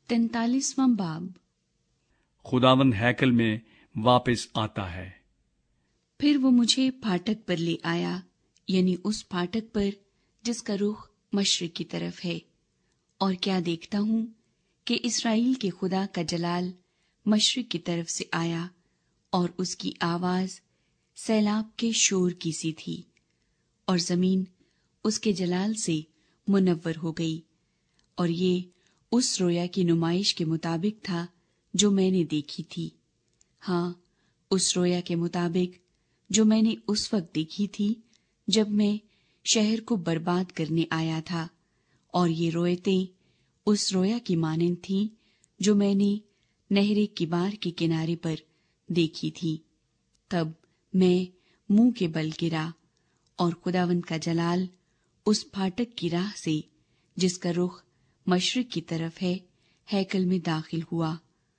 43واں باب۔ خداوند ہیکل میں واپس آتا ہے۔ پھر وہ مجھے پھاٹک پر لے آیا، یعنی اس پھاٹک پر جس کا رخ مشرق کی طرف ہے، اور کیا دیکھتا ہوں کہ اسرائیل کے خدا کا جلال مشرق کی طرف سے آیا، اور اس کی آواز سیلاب کے شور کی سی تھی، اور زمین اس کے جلال سے منور ہو گئی، اور یہ اس رویا کی نمائش کے مطابق تھا جو میں نے دیکھی تھی۔ ہاں، اس رویا کے مطابق جو میں نے اس وقت دیکھی تھی جب میں شہر کو برباد کرنے آیا تھا، اور یہ رویتیں اس رویا کی مانند تھیں جو میں نے نہر کبار کے کنارے پر دیکھی تھی۔ تب میں منہ کے بل گرا، اور خداوند کا جلال اس پھاٹک کی راہ سے جس کا رخ مشرق کی طرف ہے ہیکل میں داخل ہوا،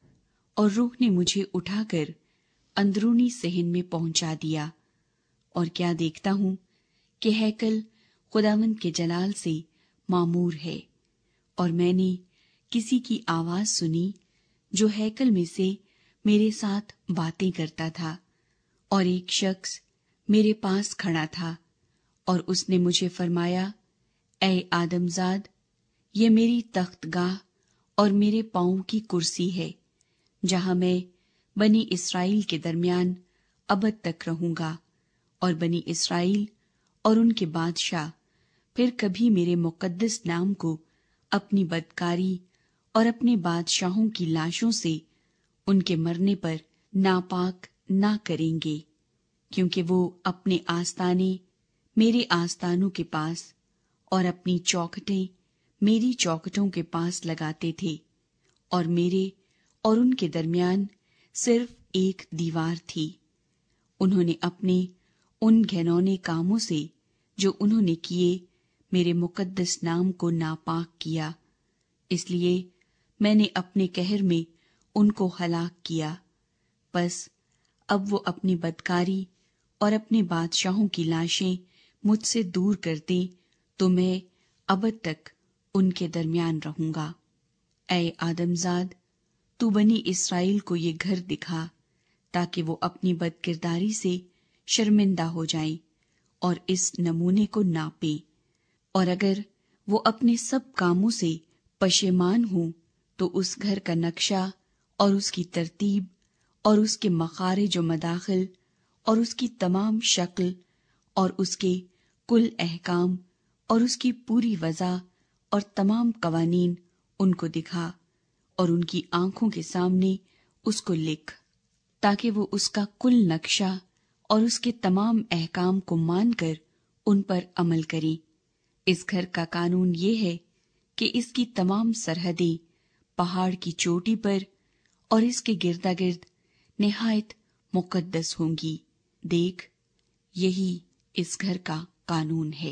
اور روح نے مجھے اٹھا کر اندرونی صحن میں پہنچا دیا، اور کیا دیکھتا ہوں کہ ہیکل خداوند کے جلال سے معمور ہے، اور میں نے کسی کی آواز سنی جو ہیکل میں سے میرے ساتھ باتیں کرتا تھا، اور ایک شخص میرے پاس کھڑا تھا، اور اس نے مجھے فرمایا، اے آدم زاد، یہ میری تخت گاہ اور میرے پاؤں کی کرسی ہے، جہاں میں بنی اسرائیل کے درمیان ابد تک رہوں گا، اور بنی اسرائیل اور ان کے بادشاہ پھر کبھی میرے مقدس نام کو اپنی بدکاری اور اپنے بادشاہوں کی لاشوں سے ان کے مرنے پر ناپاک نہ کریں گے، کیونکہ وہ اپنے آستانے میرے آستانوں کے پاس اور اپنی چوکھٹیں میری چوکھٹوں کے پاس لگاتے تھے، اور میرے اور ان کے درمیان صرف ایک دیوار تھی۔ انہوں نے اپنے ان گھنونے کاموں سے جو انہوں نے کیے میرے مقدس نام کو ناپاک کیا، اس لیے میں نے اپنے قہر میں ان کو ہلاک کیا۔ بس اب وہ اپنی بدکاری اور اپنے بادشاہوں کی لاشیں مجھ سے دور کر دیں تو میں ابد تک ان کے درمیان رہوں گا۔ اے آدم زاد، تو بنی اسرائیل کو یہ گھر دکھا تاکہ وہ اپنی بد کرداری سے شرمندہ ہو جائیں اور اس نمونے کو ناپیں، اور اگر وہ اپنے سب کاموں سے پشیمان ہوں تو اس گھر کا نقشہ اور اس کی ترتیب اور اس کے مخارج و مداخل اور اس کی تمام شکل اور اس کے کل احکام اور اس کی پوری وضع اور تمام قوانین ان کو دکھا، اور ان کی آنکھوں کے سامنے اس کو لکھ، تاکہ وہ اس کا کل نقشہ اور اس کے تمام احکام کو مان کر ان پر عمل کریں۔ اس گھر کا قانون یہ ہے کہ اس کی تمام سرحدیں پہاڑ کی چوٹی پر اور اس کے گردا گرد نہایت مقدس ہوں گی۔ دیکھ، یہی اس گھر کا قانون ہے۔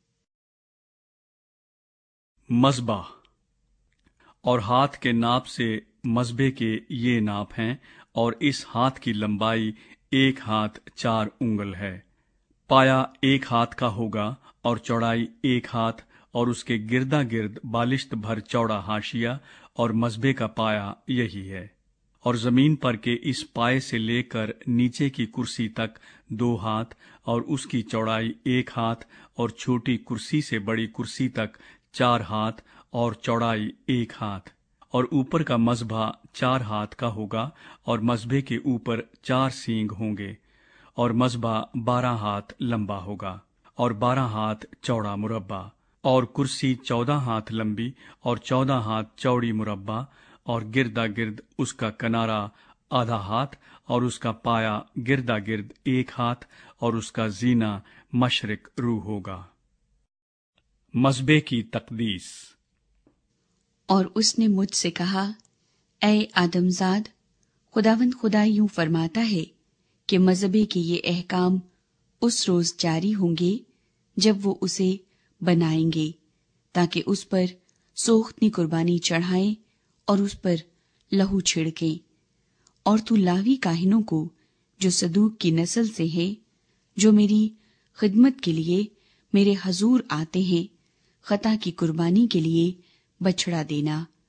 مذبح اور ہاتھ کے ناپ سے مذبح کے یہ ناپ ہیں، اور اس ہاتھ کی لمبائی 1 ہاتھ 4 انگل ہے، پایا 1 ہاتھ کا ہوگا اور چوڑائی 1 ہاتھ، اور اس کے گردا گرد بالشت بھر چوڑا حاشیہ، اور مذبح کا پایا یہی ہے۔ اور زمین پر کے اس پائے سے لے کر نیچے کی کرسی تک 2 ہاتھ، اور اس کی چوڑائی 1 ہاتھ، اور چھوٹی کرسی سے بڑی کرسی تک 4 ہاتھ، اور چوڑائی 1 ہاتھ۔ اور اوپر کا مذبح 4 ہاتھ کا ہوگا، اور مذبح کے اوپر 4 سینگ ہوں گے، اور مذبح 12 ہاتھ لمبا ہوگا، اور 12 ہاتھ چوڑا مربع، اور کرسی 14 ہاتھ لمبی اور 14 ہاتھ چوڑی مربع، اور گردا گرد اس کا کنارہ آدھا ہاتھ، اور اس کا پایا گردا گرد 1 ہاتھ، اور اس کا زینہ مشرق رو ہوگا۔ مذبح کی تقدیس۔ اور اس نے مجھ سے کہا، اے آدم زاد، خداوند خدا یوں فرماتا ہے کہ مذبح کے یہ احکام اس روز جاری ہوں گے جب وہ اسے بنائیں گے، تاکہ اس پر سوختنی قربانی چڑھائیں اور اس پر لہو چھڑکیں۔ اور تو لاوی کاہنوں کو جو صدوق کی نسل سے ہیں، جو میری خدمت کے لیے میرے حضور آتے ہیں، خطا کی قربانی کے لیے بچڑا دینا،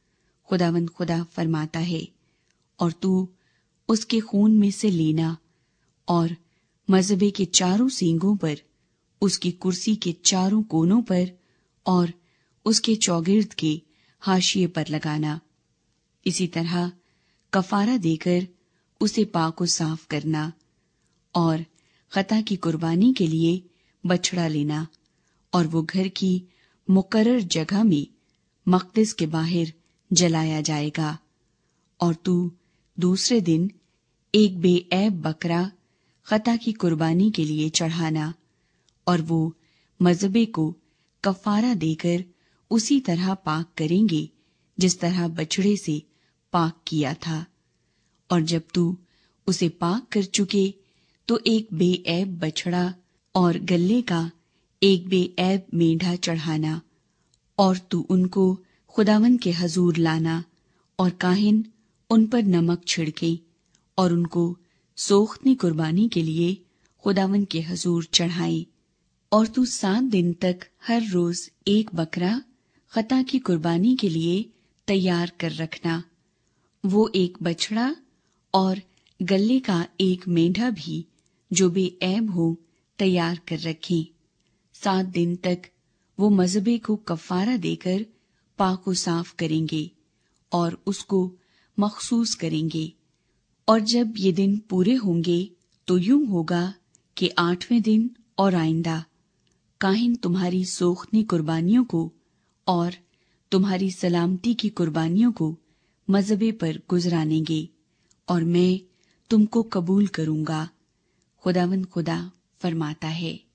خداوند خدا فرماتا ہے، اور تو اس کے خون میں سے لینا اور مذبے کے چاروں سینگوں پر، اس کی کرسی کے چاروں کونوں پر اور اس کے چوگرد کے حاشیے پر لگانا۔ اسی طرح کفارہ دے کر اسے پاک و صاف کرنا، اور خطا کی قربانی کے لیے بچڑا لینا، اور وہ گھر کی مقرر جگہ میں مقدس کے باہر جلایا جائے گا۔ اور تو دوسرے دن ایک بے عیب بکرا خطا کی قربانی کے لیے چڑھانا، اور وہ مذبے کو کفارہ دے کر اسی طرح پاک کریں گے جس طرح بچڑے سے پاک کیا تھا۔ اور جب تو اسے پاک کر چکے تو ایک بے عیب بچڑا اور گلے کا ایک بے عیب مینڈھا چڑھانا، اور تو ان کو خداوند کے حضور لانا، اور کاہن ان پر نمک چھڑکے اور ان کو سوختنی قربانی کے لیے خداوند کے حضور چڑھائیں۔ اور تو 7 دن تک ہر روز ایک بکرا خطا کی قربانی کے لیے تیار کر رکھنا، وہ ایک بچڑا اور گلے کا ایک مینڈھا بھی جو بے عیب ہو تیار کر رکھیں۔ 7 دن تک وہ مذبے کو کفارہ دے کر پاک و صاف کریں گے اور اس کو مخصوص کریں گے۔ اور جب یہ دن پورے ہوں گے تو یوں ہوگا کہ 8ویں دن اور آئندہ کاہن تمہاری سوختنی قربانیوں کو اور تمہاری سلامتی کی قربانیوں کو مذبے پر گزرانیں گے، اور میں تم کو قبول کروں گا، خداوند خدا فرماتا ہے۔